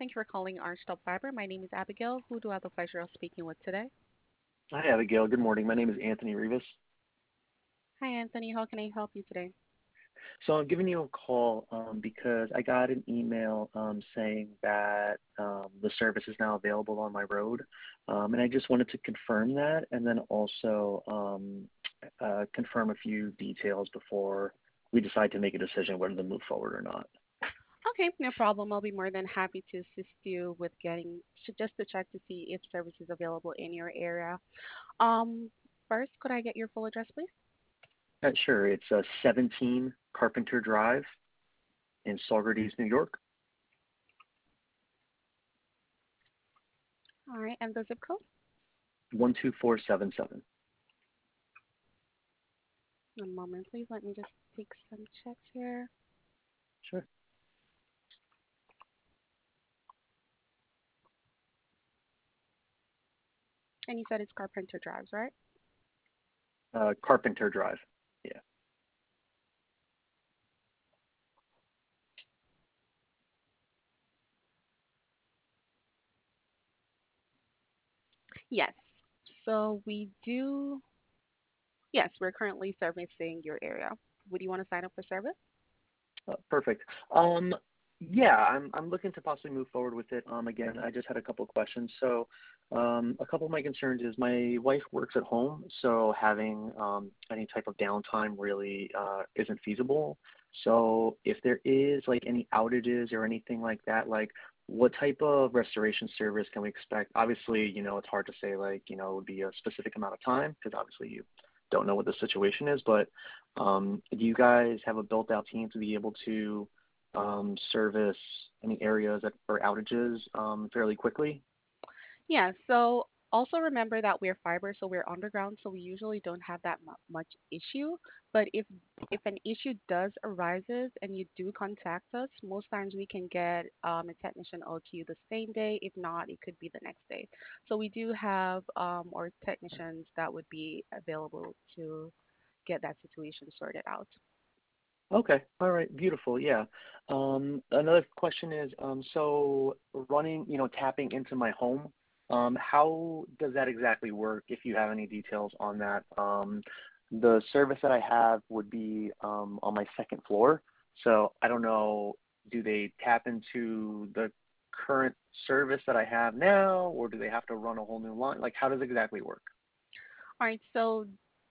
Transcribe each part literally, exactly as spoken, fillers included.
Thank you for calling Archtop Fiber. My name is Abigail. Who do I have the pleasure of speaking with today? Hi, Abigail. Good morning. My name is Anthony Rivas. Hi, Anthony. How can I help you today? So I'm giving you a call um, because I got an email um, saying that um, the service is now available on my road, um, and I just wanted to confirm that, and then also um, uh, confirm a few details before we decide to make a decision whether to move forward or not. Okay, no problem. I'll be more than happy to assist you with getting sh- just to check to see if service is available in your area. Um, First, could I get your full address, please? Uh, sure, it's uh, seventeen Carpenter Drive in Saugerties, New York, All right, and the zip code? one two four seven seven. One moment, please. Let me just take some checks here. Sure. And you said it's Carpenter Drives, right? Uh, Carpenter Drive. Yeah. Yes. So we do, yes, we're currently servicing your area. Would you want to sign up for service? Uh, perfect. Um, yeah, I'm I'm looking to possibly move forward with it. Um, again, I just had a couple of questions. So, um, a couple of my concerns is my wife works at home, so having um, any type of downtime really uh, isn't feasible. So, if there is like any outages or anything like that, like what type of restoration service can we expect? Obviously, you know, it's hard to say like, you know, it would be a specific amount of time because obviously you don't know what the situation is, but um, do you guys have a built-out team to be able to um, service any areas that are outages um, fairly quickly? Yeah, so also remember that we're fiber, so we're underground, so we usually don't have that mu- much issue. But if if an issue does arises and you do contact us, most times we can get um, a technician out to you the same day. If not, it could be the next day. So we do have um, our technicians that would be available to get that situation sorted out. Okay. All right. Beautiful. Yeah. Um, another question is, um, so running, you know, tapping into my home, um, how does that exactly work if you have any details on that? Um, the service that I have would be um, on my second floor. So I don't know, do they tap into the current service that I have now, or do they have to run a whole new line? Like, how does it exactly work? All right, so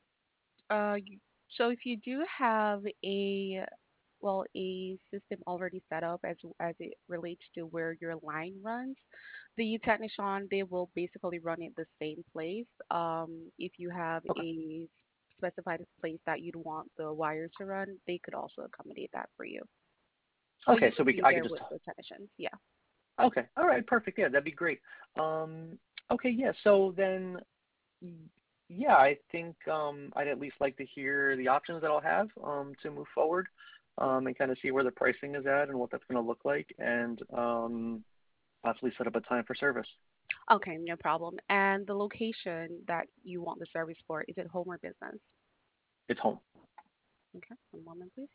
uh, you- so if you do have a well, a system already set up as as it relates to where your line runs, the technician they will basically run it the same place. Um, if you have Okay. a specified place that you'd want the wires to run, they could also accommodate that for you. So you Okay. So would we, be I could there just with the technicians. Yeah. Okay. All right. Perfect. Yeah, that'd be great. Um, okay. Yeah. So then, y- yeah, I think um, I'd at least like to hear the options that I'll have um, to move forward um, and kind of see where the pricing is at and what that's going to look like, and um, possibly set up a time for service. Okay, no problem. And the location that you want the service for, is it home or business? It's home. Okay, one moment, please.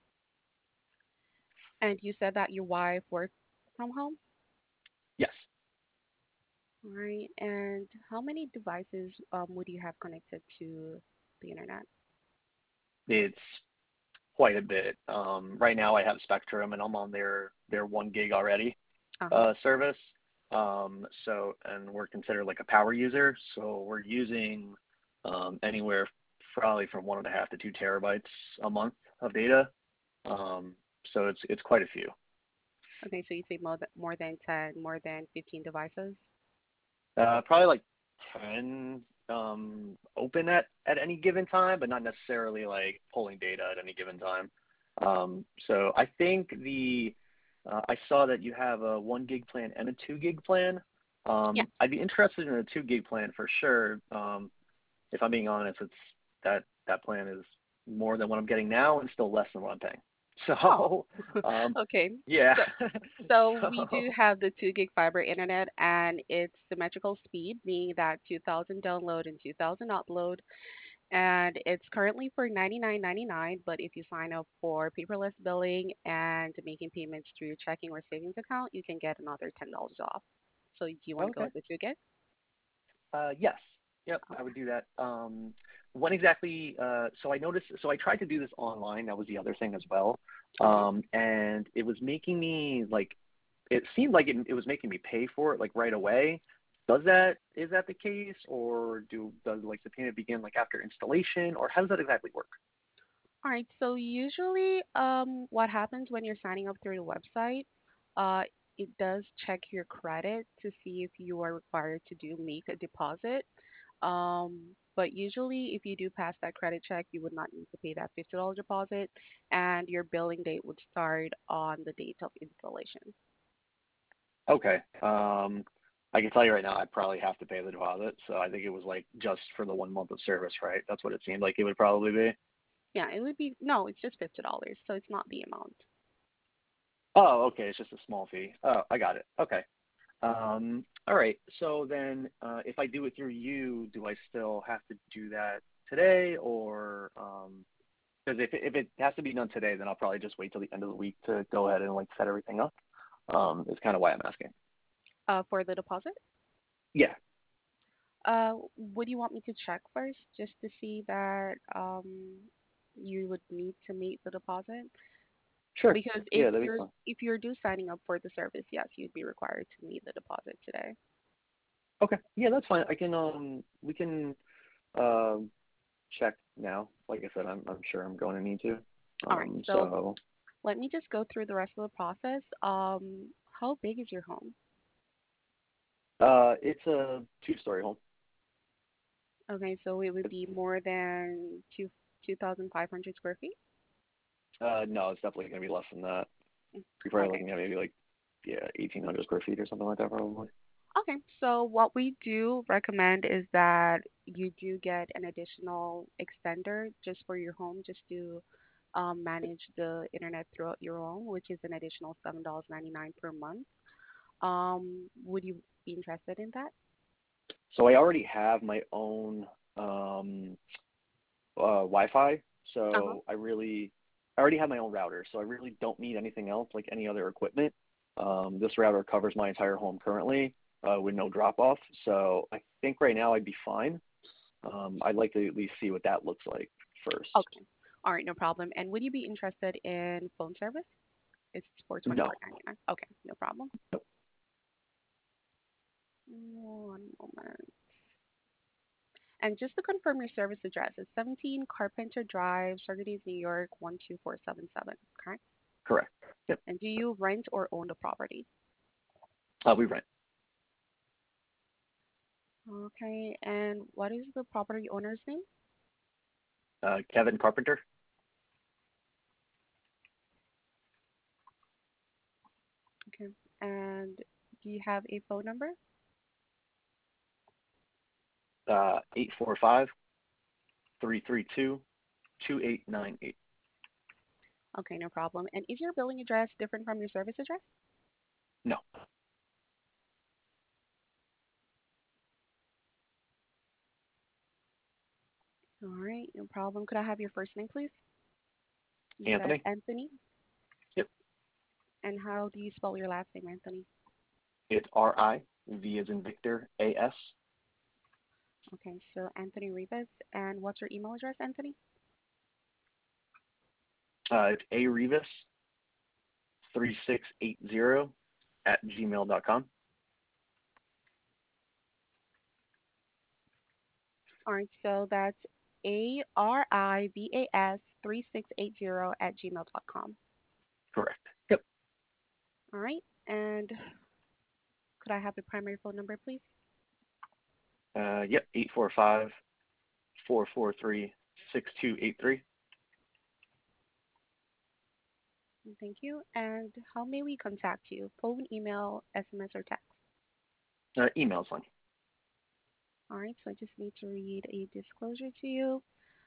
And you said that your wife works from home? Yes. All right. And how many devices um, would you have connected to the internet? It's quite a bit. Um, right now, I have Spectrum, and I'm on their their one gig already Uh-huh. uh, service. Um, so, and we're considered like a power user, so we're using um, anywhere probably from one and a half to two terabytes a month of data. Um, so it's it's quite a few. Okay, so you say more than, more than ten, more than fifteen devices? Uh, probably like ten um, open at at any given time, but not necessarily like pulling data at any given time. Um, so I think the uh, I saw that you have a one gig plan and a two gig plan. Yeah. Um, I'd be interested in a two gig plan for sure. Um, if I'm being honest, it's that that plan is more than what I'm getting now and still less than what I'm paying. Oh, So, um, okay. yeah. So so we do So, have the two gig fiber internet and it's symmetrical speed, meaning that two thousand download and two thousand upload. and it's currently for ninety-nine ninety-nine, but if you sign up for paperless billing and making payments through your checking or savings account, you can get another ten dollars off. So do you want to go Okay. with the two again? Uh, yes. Yep, I would do that. Um, when exactly? Uh, so I noticed. So I tried to do this online. That was the other thing as well. Uh-huh. Um, and it was making me like. It seemed like it, it was making me pay for it like right away. Does that is that the case, or do does like the payment begin like after installation, or how does that exactly work? All right. So usually, um, what happens when you're signing up through the website, uh, it does check your credit to see if you are required to do make a deposit. Um, but usually, if you do pass that credit check, you would not need to pay that fifty dollars deposit, and your billing date would start on the date of installation. Okay. Um, I can tell you right now, I'd probably have to pay the deposit. So I think it was like just for the one month of service, right? That's what it seemed like it would probably be. Yeah, it would be no, it's just fifty dollars, so it's not the amount. Oh, okay. It's just a small fee. Oh, I got it. Okay. Um, all right. So then, uh, if I do it through you, do I still have to do that today, or um, because if it, if it has to be done today, then I'll probably just wait till the end of the week to go ahead and like set everything up. Um, is kind of why I'm asking. Uh, for the deposit. Yeah. Uh, would you want me to check first just to see that um you would need to meet the deposit? Sure. Because if Yeah, that'd be you're fine. if you're due signing up for the service, yes, you'd be required to meet the deposit today. Okay. Yeah, that's fine. I can um, we can um check now. Like I said, I'm I'm sure I'm going to need to. All right, Um, so so let me just go through the rest of the process. Um, how big is your home? uh, it's a two-story home. Okay, so it would It's be more than two two thousand five hundred square feet. uh, no, it's definitely going to be less than that. Mm, You're probably okay. looking at maybe like yeah, eighteen hundred square feet or something like that, probably. Okay, so what we do recommend is that you do get an additional extender just for your home, just to um, manage the internet throughout your home, which is an additional seven dollars and ninety-nine cents per month. Um, would you be interested in that? So I already have my own um, uh, Wi-Fi, Uh-huh. so I really I already have my own router, so I really don't need anything else like any other equipment. Um, this router covers my entire home currently uh, with no drop off, so I think right now I'd be fine. Um, I'd like to at least see what that looks like first. Okay. All right, no problem. And would you be interested in phone service? It's for No. twenty-four ninety-nine. Okay, no problem. One moment. And just to confirm your service address, it's seventeen Carpenter Drive, Saugerties, New York, one two four seven seven, correct? Correct. Yep. And do you rent or own the property? Uh, we rent. Okay, and what is the property owner's name? Uh, Kevin Carpenter, Okay, and do you have a phone number? uh, eight four five, three three two, two eight nine eight. Okay, no problem. And is your billing address different from your service address? No. All right, no problem. Could I have your first name, please? You said Anthony? Anthony. Yep. And how do you spell your last name, Anthony? It's R I, V as in Victor, A S. Okay, so Anthony Rivas. And what's your email address, Anthony? Uh, it's A Rivas three six eight zero at gmail dot com. All right, so that's A R I V A S three six eight zero at gmail dot com. Correct. Yep. All right, and could I have the primary phone number, please? Uh, yep. Eight four five, four four three, six two eight three. Thank you. And how may we contact you? Phone, email, S M S, or text? Uh, email's fine. All right, so I just need to read a disclosure to you.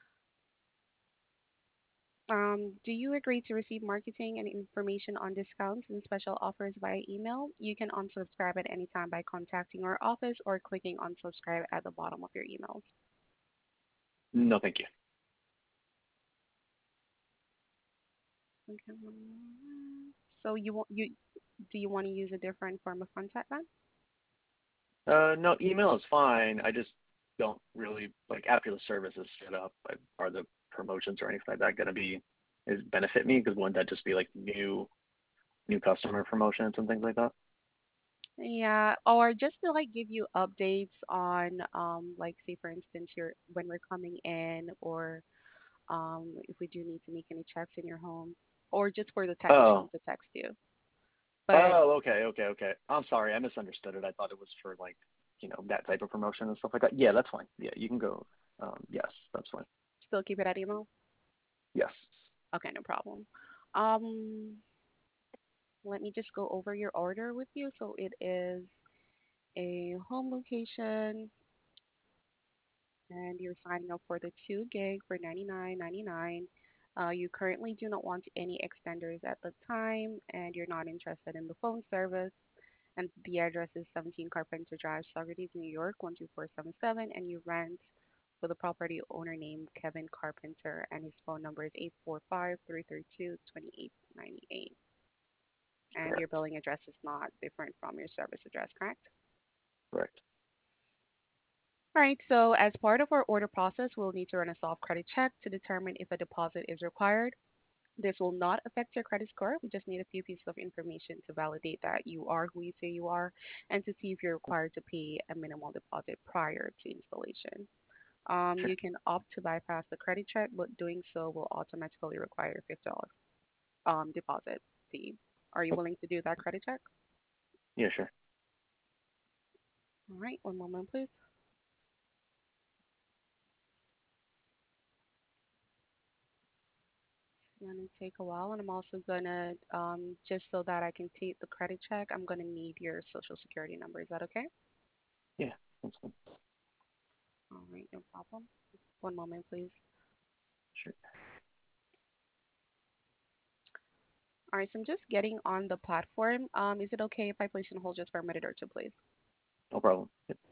Um, do you agree to receive marketing and information on discounts and special offers via email? You can unsubscribe at any time by contacting our office or clicking unsubscribe at the bottom of your emails. No, thank you. Okay, one moment. So you want you do you want to use a different form of contact then? Uh, no, email is fine. I just don't really like after the service is set up. Like, are the promotions or anything like that going to be is benefit me? Because wouldn't that just be like new new customer promotions and things like that? Yeah, or just to like give you updates on um like say for instance you're when we're coming in or um if we do need to make any checks in your home or just for the technician Oh, to text you. But oh, okay, okay, okay. I'm sorry, I misunderstood it. I thought it was for like you know that type of promotion and stuff like that. Yeah, that's fine. Yeah, you can go. Um, yes, that's fine. still keep it at email? Yes. Okay, no problem. Um let me just go over your order with you. So it is a home location and you're signing up for the two gig for ninety-nine ninety-nine. Uh, you currently do not want any extenders at the time, and you're not interested in the phone service. And the address is seventeen Carpenter Drive, Saugerties, New York, one two four seven seven. And you rent with a property owner named Kevin Carpenter, and his phone number is eight four five, three three two, two eight nine eight. And your Correct. billing address is not different from your service address, correct? Correct. All right, so as part of our order process, we'll need to run a soft credit check to determine if a deposit is required. This will not affect your credit score. We just need a few pieces of information to validate that you are who you say you are and to see if you're required to pay a minimal deposit prior to installation. Um, Sure. you can opt to bypass the credit check, but doing so will automatically require a fifty dollars um, deposit fee. Are you Oh, willing to do that credit check? yeah, sure. All right, one moment, please. Gonna take a while, and I'm also gonna um, just so that I can take the credit check, I'm gonna need your social security number. Is that okay? Yeah, that's fine. All right, no problem. One moment, please. Sure. All right, so I'm just getting on the platform. Um, is it okay if I place you on hold just for a minute or two, please? No problem.